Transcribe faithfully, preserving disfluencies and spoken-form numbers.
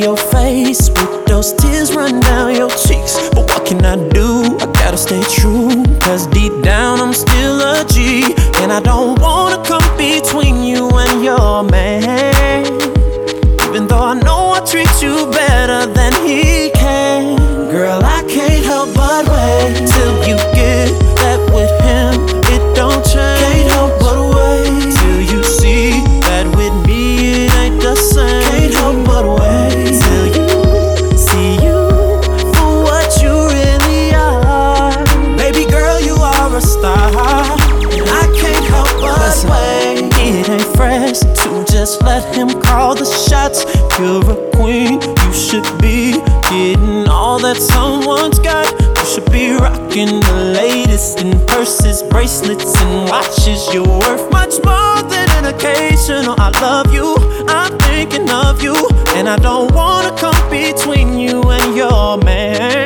your face with those tears run down your cheeks. But what can I do? I gotta stay true, cause deep down I'm still a G. And I don't wanna come between you and your man, even though I know I treat you better than he can. Girl, I can't help but wait till you get that with him. It don't change. Can't help but wait till you see that with me it ain't the same. Can't help but wait till you see you for what you really are. Baby girl, you are a star, and I can't help but Listen, wait. It ain't fresh to just let him call the shots. You're a queen, you should be getting all that someone's got. You should be rocking the latest in purses, bracelets, and watches. You're worth much more than an occasional I love you, I'm thinking of you. And I don't wanna come between you and your man.